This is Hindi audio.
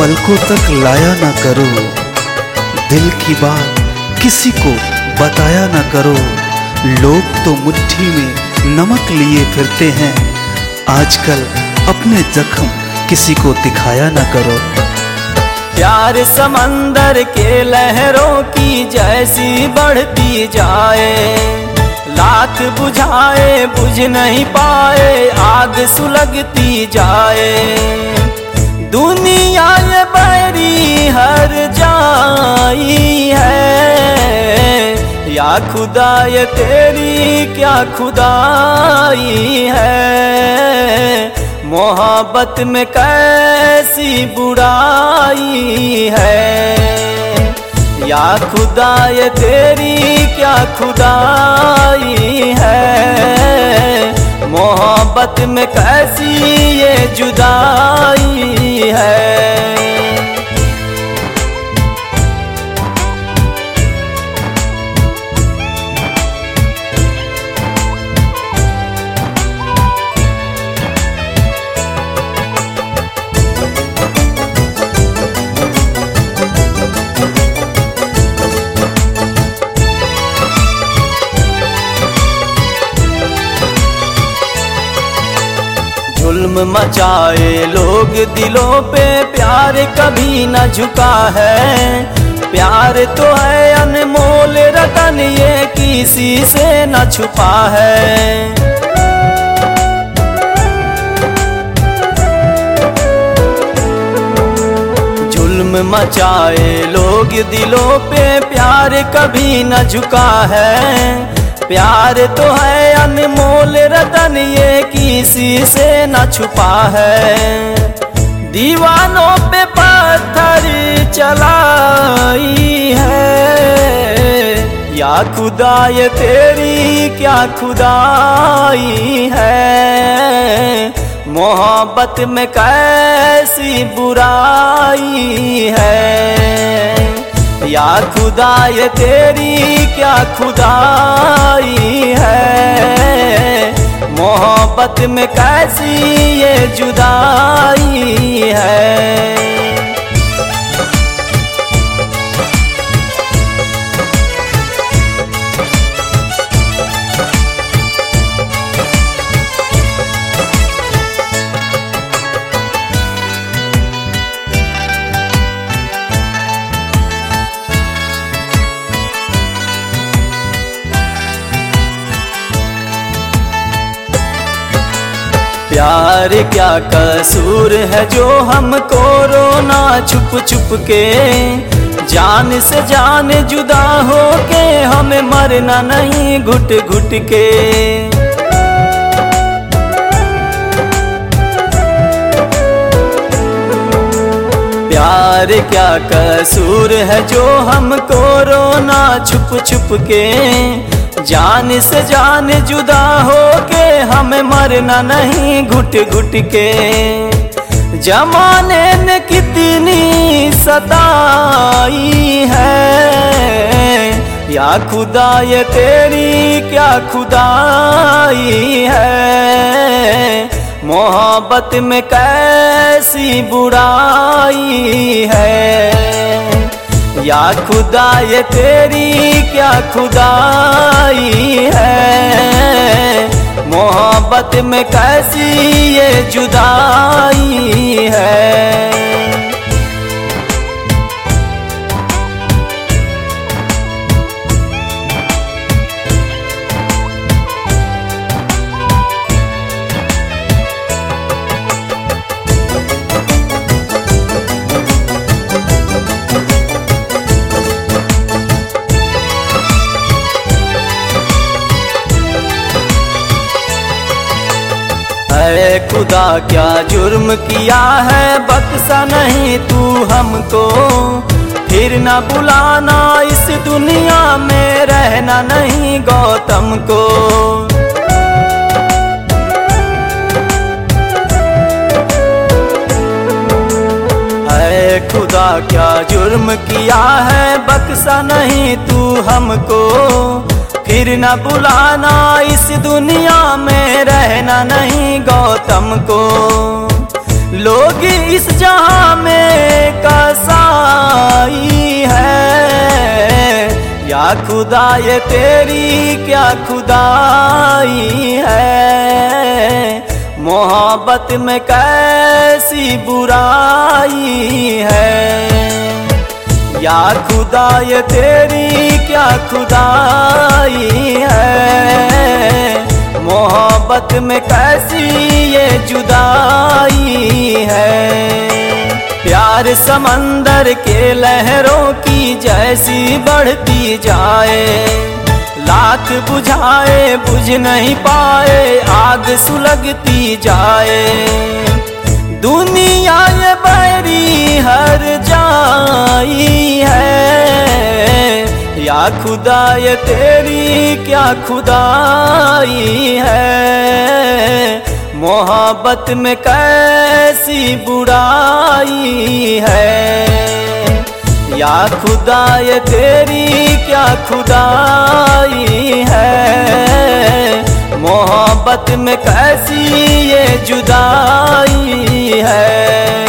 पलकों तक लाया ना करो, दिल की बात किसी को बताया ना करो। लोग तो मुट्ठी में नमक लिए फिरते हैं, आजकल अपने जख्म किसी को दिखाया ना करो। प्यार समंदर के लहरों की जैसी बढ़ती जाए, लाख बुझाए बुझ नहीं पाए, आग सुलगती जाए। दुनिया ये बैरी हर जाई है, या खुदा ये तेरी क्या खुदाई है। मोहब्बत में कैसी बुराई है, या खुदा ये तेरी क्या खुदाई है। मोहब्बत में कैसी ये जुदाई है। जुल्म मचाए लोग दिलों पे, प्यार कभी न झुका है। प्यार तो है अनमोल रतन, ये किसी से न छुपा है। जुल्म मचाए लोग दिलों पे, प्यार कभी न झुका है। प्यार तो है अनमोल रतन, ये किसी से न छुपा है। दीवानों पे पत्थर चलाई है, या खुदा ये तेरी क्या खुदाई है। मोहब्बत में कैसी बुराई है, या खुदा ये तेरी क्या खुदाई है। मोहब्बत में कैसी ये जुदाई है। प्यार क्या कसूर है जो हमको रोना छुप छुप के, जान से जान जुदा हो के हमें मरना नहीं घुट घुट के। प्यार क्या कसूर है जो हमको रोना छुप छुप के, जान से जान जुदा हो के हमें मरना नहीं घुट घुट के। जमाने ने कितनी सताई है, या खुदा ये तेरी क्या खुदाई है। मोहब्बत में कैसी बुराई है, या खुदा ये तेरी क्या खुदाई है। मोहब्बत में कैसी ये जुदाई है। ऐ खुदा क्या जुर्म किया है, बख्शा नहीं तू हमको। फिर न बुलाना इस दुनिया में, रहना नहीं गौतम को। ऐ खुदा क्या जुर्म किया है, बख्शा नहीं तू हमको। फिर न बुलाना इस दुनिया में, रहना नहीं गौतम को। लोग इस जहां में कसाई है, या खुदा ये तेरी क्या खुदाई है। मोहब्बत में कैसी बुराई है, या खुदा ये तेरी क्या खुदाई है। मोहब्बत में कैसी ये जुदाई है। प्यार समंदर के लहरों की जैसी बढ़ती जाए, लाख बुझाए बुझ नहीं पाए, आग सुलगती जाए। दुनिया ये बैरी हर जाई है, या खुदा ये तेरी क्या खुदाई है। मोहब्बत में कैसी बुराई है, या खुदा ये तेरी क्या खुदाई है। मोहब्बत में कैसी ये जुदाई है।